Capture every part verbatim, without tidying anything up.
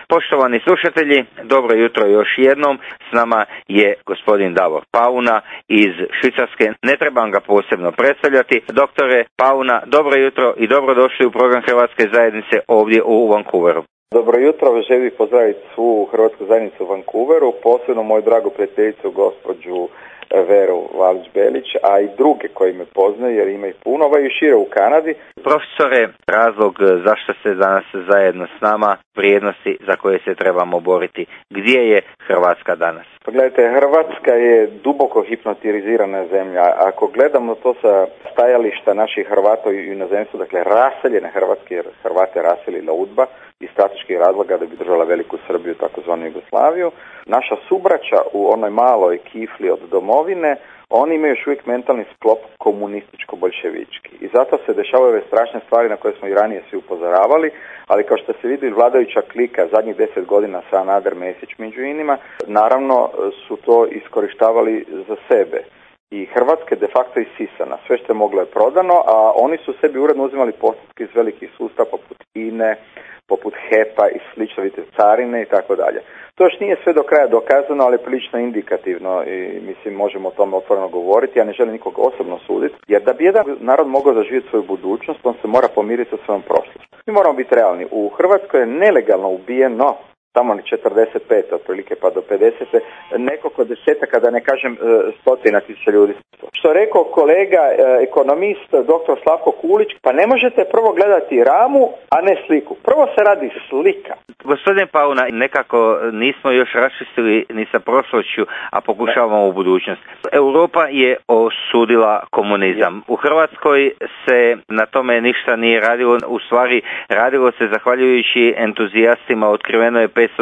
Poštovani slušatelji, dobro jutro još jednom. S nama je gospodin Davor Pauna iz Švicarske. Ne trebam ga posebno predstavljati. Doktore Pauna, dobro jutro i dobrodošli u program Hrvatske zajednice ovdje u Vancouveru. Dobro jutro, želim pozdraviti svu Hrvatsku zajednicu u Vancouveru, posebno moju dragu prijateljicu gospođu Veru Valić-Belić, a i druge koji me poznaju jer ima ih puno, ovaj i šire u Kanadi. Profesore, razlog zašto ste danas zajedno s nama, vrijednosti za koje se trebamo boriti. Gdje je Hrvatska danas? Gledajte, Hrvatska je duboko hipnotizirana zemlja. Ako gledamo to sa stajališta naših Hrvata u inozemstvu, dakle raseljene Hrvatske, jer Hrvate raselila UDBA iz strateških razloga da bi držala veliku Srbiju, takozvanu Jugoslaviju, naša subraća u onoj maloj kifli od domovine, oni imaju još uvijek mentalni sklop komunističko-bolševički. I zato se dešavaju ove strašne stvari na koje smo i ranije svi upozoravali, ali kao što se vidi vladajuća klika zadnjih deset godina Sanader, Mesić među inima, naravno su to iskorištavali za sebe. I Hrvatska je de facto isisana. Sve što je moglo je prodano, a oni su sebi uredno uzimali postupke iz velikih sustava poput I N E, poput H E P-a i slično, vidite, carine i tako dalje. To još nije sve do kraja dokazano, ali prilično indikativno i mislim možemo o tome otvoreno govoriti. Ja ne želim nikog osobno suditi, jer da bi jedan narod mogao zaživjeti svoju budućnost, on se mora pomiriti sa svojom prošlošću. Mi moramo biti realni. U Hrvatskoj je nelegalno ubijeno tamo ni četrdeset pet otprilike pa do pedeset nekoliko desetaka, da ne kažem stotina tisuća ljudi. Što rekao kolega ekonomist doktor Slavko Kulić, pa ne možete prvo gledati ramu, a ne sliku. Prvo se radi slika. Gospodine Pauna, nekako nismo još raščistili ni sa prošlošću, a pokušavamo u budućnost. Europa je osudila komunizam. U Hrvatskoj se na tome ništa nije radilo. U stvari radilo se zahvaljujući entuzijastima, otkriveno je petsto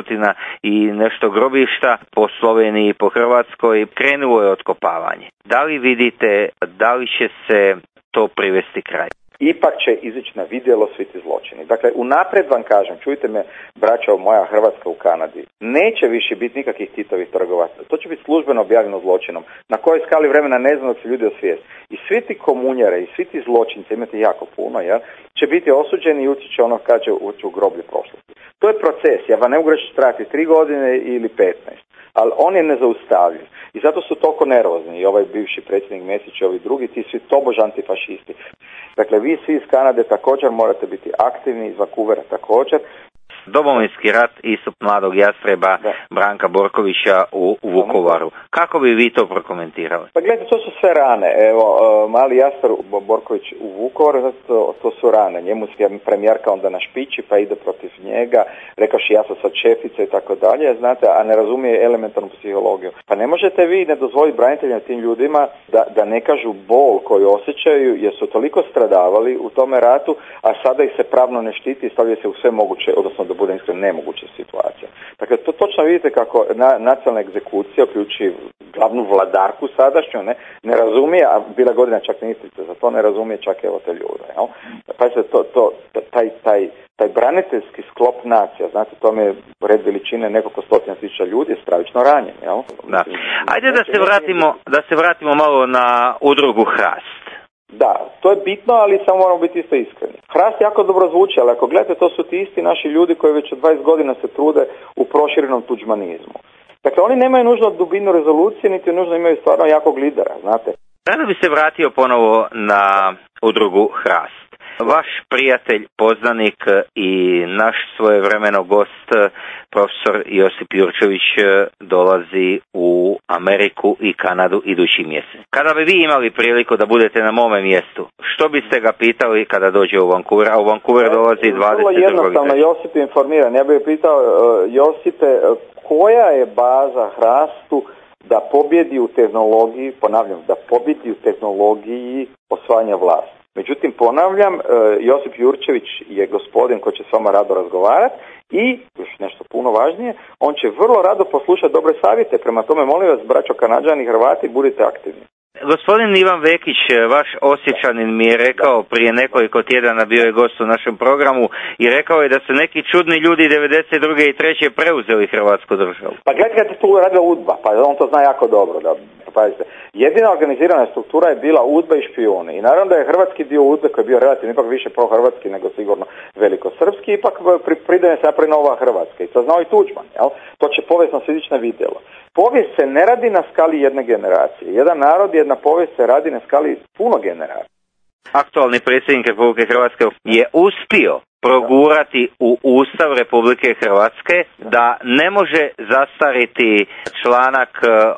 i nešto grobišta po Sloveniji i po Hrvatskoj, krenulo je otkopavanje. Da li vidite, da li će se to privesti kraj? Ipak će izići na vidjelo svi ti zločini. Dakle, unaprijed vam kažem, čujte me, braćo moja Hrvatska u Kanadi, neće više biti nikakvih Titovih trgova. To će biti službeno objavljeno zločinom. Na kojoj skali vremena ne znam da se ljudi osvijest. I svi ti komunjare i svi ti zločinci, imate jako puno, jel, će biti osuđeni i ući će ono kaže ući u groblje prošlosti. To je proces, ja vam ne mogu reći trajati tri godine ili petnaest, ali on je nezaustavljiv. I zato su toliko nervozni, i ovaj bivši predsjednik Mesić i ovi drugi, ti svi tobož antifašisti. Dakle, vi svi iz Kanade također morate biti aktivni, iz Vancouvera također. Domovinski rat, istup mladog jastreba da. Branka Borkovića u, u Vukovaru. Kako bi vi to prokomentirali? Pa gledajte, to su sve rane. Evo, mali jastar Borković u Vukovaru, to, to su rane. Njemu je premijerka onda na špiči pa ide protiv njega, rekaš ja sam sad šefica i tako dalje, znate, a ne razumije elementarnu psihologiju. Pa ne možete vi ne dozvoliti braniteljima tim ljudima da, da ne kažu bol koju osjećaju jer su toliko stradavali u tome ratu, a sada ih se pravno ne štiti i stavlja se u sve moguće, odnosno da bude iskreno nemoguća situacija. Dakle, to točno vidite kako na, nacionalna egzekucija, uključi glavnu vladarku sadašnju, ne, ne razumije, a bila godina čak ministrica, za to ne razumije čak evo te ljude. Jel? Pa se to, to, taj, taj, taj braniteljski sklop nacija, znate, to mi je red veličine nekoliko stotina tisuća ljudi je stravično ranjen. Jel? Da. Ajde da se vratimo, da se vratimo malo na udrugu Hrast. Da, to je bitno, ali samo moramo biti isto iskreni. Hrast jako dobro zvuči, ali ako gledate, to su ti isti naši ljudi koji već od dvadeset godina se trude u proširenom tuđmanizmu. Dakle, oni nemaju nužno dubinu rezolucije, niti nužno imaju stvarno jakog lidera, znate. Rado bi se vratio ponovo na udrugu Hrast. Vaš prijatelj, poznanik i naš svojevremeno gost, profesor Josip Jurčević, dolazi u Ameriku i Kanadu idući mjesec. Kada bi vi imali priliku da budete na mome mjestu, što biste ga pitali kada dođe u Vancouver? A u Vancouver dolazi dvadeset drugog. Vrlo jednostavno, Josip je informiran. Ja bih pitao, Josipe, koja je baza Hrastu da pobjedi u tehnologiji, ponavljam, da pobjedi u tehnologiji osvajanja vlasti? Međutim, ponavljam, Josip Jurčević je gospodin koji će s vama rado razgovarati i, još nešto puno važnije, on će vrlo rado poslušati dobre savjete. Prema tome, molim vas, braćo Kanađani i Hrvati, budite aktivni. Gospodin Ivan Vekić, vaš Osječanin, mi je rekao prije nekoliko tjedana, bio je gost u našem programu i rekao je da su neki čudni ljudi devedeset druge i treće preuzeli Hrvatsku državu. Pa gledajte, kad je tu radila UDBA, pa on to zna jako dobro, da pazite. Jedina organizirana struktura je bila udba i špijuni. I naravno da je hrvatski dio udbe koji je bio relativno ipak više prohrvatski nego sigurno velikosrpski, ipak pridaje se napravi nova Hrvatska. I to znao i Tuđman, jel? To će povijesno slično vidjelo. Povijest se ne radi na skali jedne generacije. Jedan narod, jedna povijest se radi na skali puno generacija. Aktualni predsjednik Republike Hrvatske je uspio progurati u Ustav Republike Hrvatske da ne može zastariti članak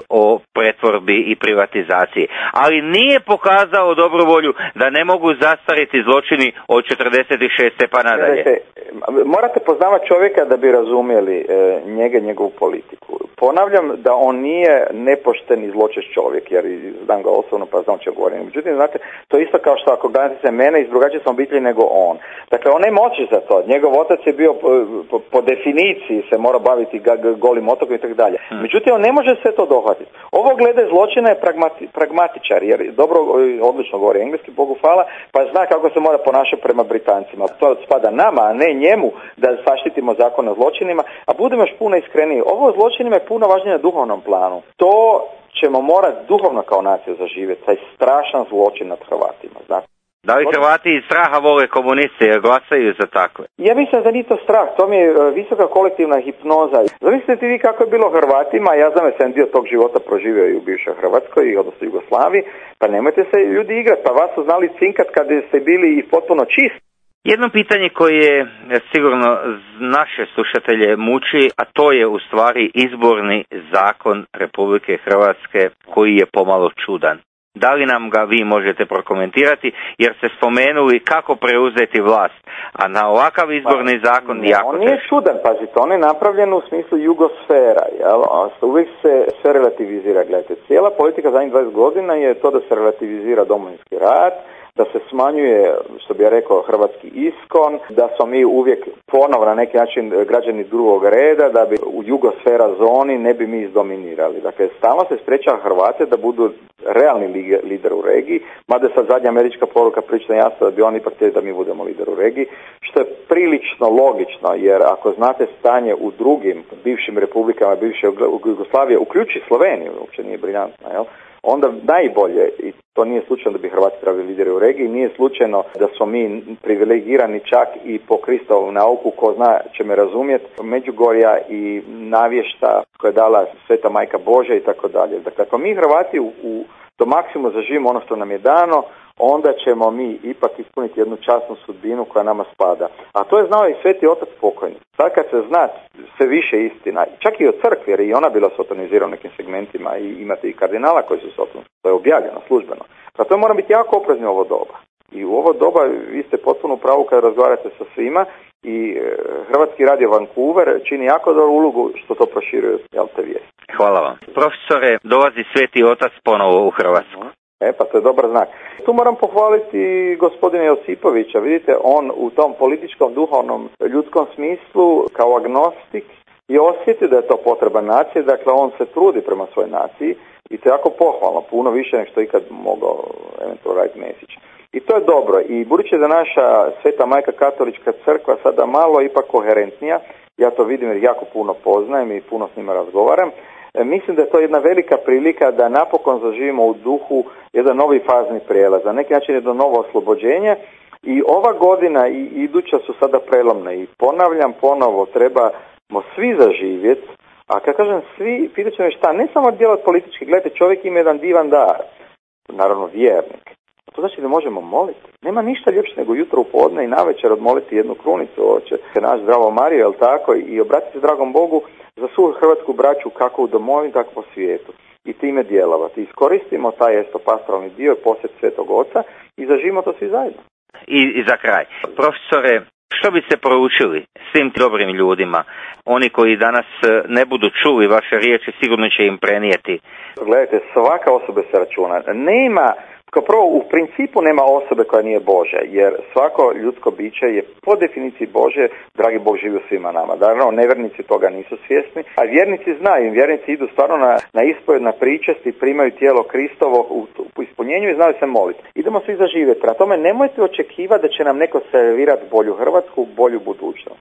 o pretvorbi i privatizaciji. Ali nije pokazao dobru volju da ne mogu zastariti zločini od četrdeset šeste pa nadalje. Morate poznavati čovjeka da bi razumjeli e, njega, njegovu politiku. Ponavljam da on nije nepošten i zločest čovjek, jer znam ga osobno pa znam će govorim. Međutim, znate, to je isto kao što ako gledate se mene iz drugačije sam obitelji nego on. Dakle, on ne moći za to. Njegov otac je bio po, po, po definiciji se mora baviti ga, ga, golim otokom i tako dalje. Međutim, on ne može sve to dohvatiti. Ovo glede zločina je pragmati, pragmatičar, jer dobro, odlično govori engleski, Bogu hvala, pa zna kako se mora ponašati prema Britancima. To spada nama, a ne njemu da zaštitimo zakon o zločinima, a budemo još puno iskreniji. Ovo zločinima je puno važnije na duhovnom planu. To ćemo morati duhovno kao nacija zaživjeti, taj strašan zločin nad Hrvatima, znate. Da li Hrvati iz straha vole komuniste jer glasaju za takve? Ja mislim da nije to strah, to mi je visoka kolektivna hipnoza. Zamislite vi kako je bilo Hrvatima, ja znam da sam dio tog života proživio i u bivšoj Hrvatskoj, odnosno Jugoslaviji, pa nemojte se ljudi igrati, pa vas su znali cinkat kad ste bili i potpuno čisti. Jedno pitanje koje sigurno naše slušatelje muči, a to je u stvari izborni zakon Republike Hrvatske koji je pomalo čudan. Da li nam ga vi možete prokomentirati, jer ste spomenuli kako preuzeti vlast, a na ovakav izborni zakon ne, jako on nije teško. čudan, pazite, on je napravljen u smislu jugosfera, jel? Uvijek se sve relativizira, gledajte, cijela politika zadnjih dvadeset godina je to da se relativizira Domovinski rat, da se smanjuje, što bi ja rekao, hrvatski iskon, da smo mi uvijek ponovo na neki način građani drugog reda, da bi u jugosfera zoni ne bi mi izdominirali. Dakle, stalno se sprečava Hrvate da budu realni lider u regiji, mada je sad zadnja američka poruka prilično jasna da bi oni ipak htjeli da mi budemo lider u regiji, što je prilično logično, jer ako znate stanje u drugim bivšim republikama, bivše Jugoslavije, uključi Sloveniju, uopće nije briljantno, jel? Onda najbolje, i to nije slučajno da bi Hrvati trebali lideri u regiji, nije slučajno da smo mi privilegirani čak i po Kristovu nauku, ko zna će me razumjeti, Međugorja i navješta koja je dala Sveta Majka Božja i tako dalje. Dakle, ako mi Hrvati u, u do maksimuma zaživimo ono što nam je dano, onda ćemo mi ipak ispuniti jednu časnu sudbinu koja nama spada. A to je znao i Sveti Otac pokojni. Sad kad se zna sve više istina, čak i od crkve, jer i ona bila sotonizirana u nekim segmentima i imate i kardinala koji su sotonizirani, to je objavljeno službeno. Pa to mora biti jako oprezni u ovo doba. I u ovo doba vi ste potpuno u pravu kada razgovarate sa svima i e, Hrvatski radio Vancouver čini jako dobru ulogu što to proširuje, jel te vijesti. Hvala vam. Profesore, dolazi Sveti Otac ponovo u Hrvatsku. E, pa to je dobar znak. Tu moram pohvaliti gospodina Josipovića. Vidite, on u tom političkom, duhovnom, ljudskom smislu kao agnostik je osjetio da je to potreba nacije, dakle on se trudi prema svojoj naciji i to je jako pohvalno, puno više nego što ikad mogao eventualno raditi Mesić. I to je dobro. I budući da naša Sveta Majka Katolička crkva sada malo ipak koherentnija, ja to vidim jer jako puno poznajem i puno s njima razgovaram, mislim da je to jedna velika prilika da napokon zaživimo u duhu jedan novi fazni prijelaz, na neki način jedno novo oslobođenje i ova godina i iduća su sada prelomne i ponavljam ponovo trebamo svi zaživjeti, a kad kažem svi, pitat ću me šta, ne samo djelat politički, gledajte čovjek ima jedan divan dar, naravno vjernik, to znači da možemo moliti. Nema ništa ljepše nego jutro u podne i navečer odmoliti jednu krunicu, hoće se naš Zdravo Mariju, jel tako, i obratiti se dragom Bogu za svu hrvatsku braću kako u domovini, tako po svijetu. I time djelovati. Iskoristimo taj estopastoralni dio i posjet Svetog Oca i zaživimo to svi zajedno. I, I za kraj, profesore, što bi se poručili svim dobrim ljudima? Oni koji danas ne budu čuli vaše riječi, sigurno će im prenijeti. Gledajte, svaka osoba se računa. Nema, kao prvo, u principu nema osobe koja nije Božja, jer svako ljudsko biće je po definiciji Božje, dragi Bog živi u svima nama. Naravno, nevjernici toga nisu svjesni, a vjernici znaju, vjernici idu stvarno na, na ispovjed, na pričesti, primaju tijelo Kristovo u, u ispunjenju i znaju se moliti. Idemo svi zaživjeti. Prema tome, nemojte očekivati da će nam neko servirati bolju Hrvatsku, bolju budućnost.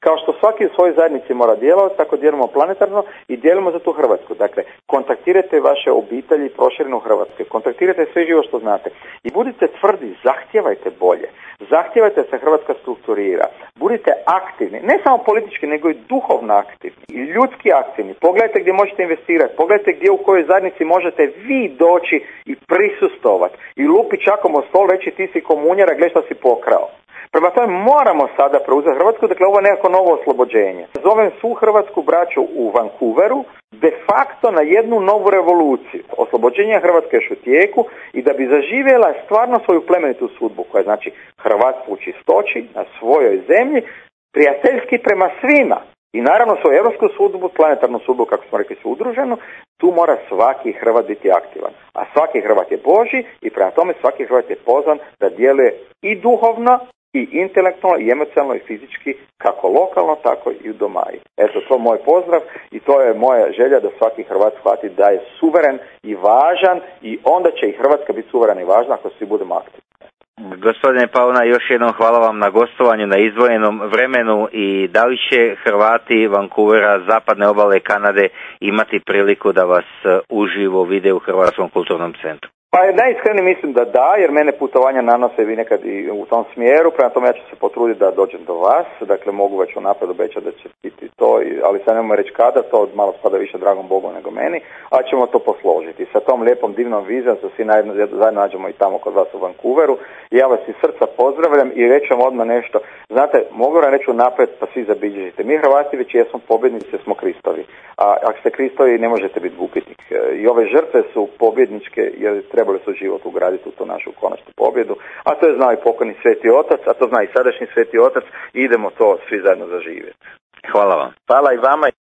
Kao što svaki u svojoj zajednici mora djelovati, tako djelujemo planetarno i djelujemo za tu Hrvatsku. Dakle, kontaktirajte vaše obitelji prošireno u Hrvatskoj, kontaktirajte sve živo što znate i budite tvrdi, zahtijevajte bolje. Zahtijevajte da se Hrvatska strukturira. Budite aktivni, ne samo politički, nego i duhovno aktivni i ljudski aktivni. Pogledajte gdje možete investirati, pogledajte gdje u kojoj zajednici možete vi doći i prisustovati i lupi čakom o stol reći ti si komunjara, gle što si pokrao. Prema tome moramo sada preuzeti Hrvatsku, dakle ovo je nekako novo oslobođenje. Zovem svu hrvatsku braću u Vancouveru de facto na jednu novu revoluciju. Oslobođenje Hrvatske još u tijeku i da bi zaživjela stvarno svoju plemenitu sudbu, koja znači hrvatstvo u čistoći na svojoj zemlji, prijateljski prema svima. I naravno svoju europsku sudbu, planetarnu sudbu, kako smo rekli, su udruženu, tu mora svaki Hrvat biti aktivan. A svaki Hrvat je Božji i prema tome svaki Hrvat je pozvan da djeluje i duhovno, i intelektualno, i emocionalno, i fizički, kako lokalno, tako i u domaji. Eto, to je moj pozdrav i to je moja želja da svaki Hrvat shvati da je suveren i važan i onda će i Hrvatska biti suverena i važna ako svi budemo aktivni. Gospodine Pauna, još jednom hvala vam na gostovanju na izdvojenom vremenu i da li će Hrvati Vancouvera, zapadne obale Kanade imati priliku da vas uživo vide u Hrvatskom kulturnom centru? Pa najiskrenije mislim da da, jer mene putovanja nanose vi nekad i u tom smjeru, prema tome ja ću se potruditi da dođem do vas, dakle mogu već unaprijed obećati da će biti to, ali sad nemoj reći kada, to malo spada više dragom Bogu nego meni, ali ćemo to posložiti. Sa tom lijepom divnom vizijom se svi zajedno nađemo i tamo kod vas u Vancouveru. Ja vas iz srca pozdravljam i reći vam odmah nešto. Znate, mogu vam reći unaprijed pa svi zabilježite. Mi Hrvati već jesmo pobjednici, smo Kristovi. A ako ste Kristovi ne možete biti gubitnik. I ove žrtve su pobjedničke jer trebali su život ugraditi u tu našu konačnu pobjedu. A to je znao i pokojni Sveti Otac, a to zna i sadašnji Sveti Otac i idemo to svi zajedno zaživjeti. Hvala vam. Hvala i vama.